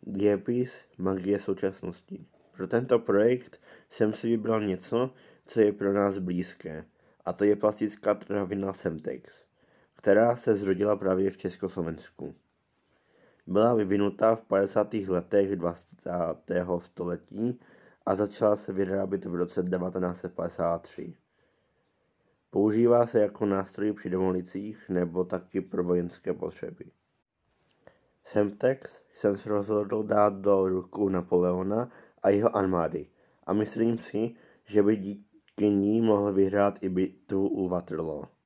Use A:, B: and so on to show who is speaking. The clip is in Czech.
A: Dějepis magie současnosti. Pro tento projekt jsem si vybral něco, co je pro nás blízké, a to je plastická travina Semtex, která se zrodila právě v Československu. Byla vyvinuta v 50. letech 20. století a začala se vyrábět v roce 1953. Používá se jako nástroj při demolicích nebo taky pro vojenské potřeby. Semtex jsem se rozhodl dát do rukou Napoleona a jeho armády a myslím si, že by díky ní mohl vyhrát i bitvu u Waterloo.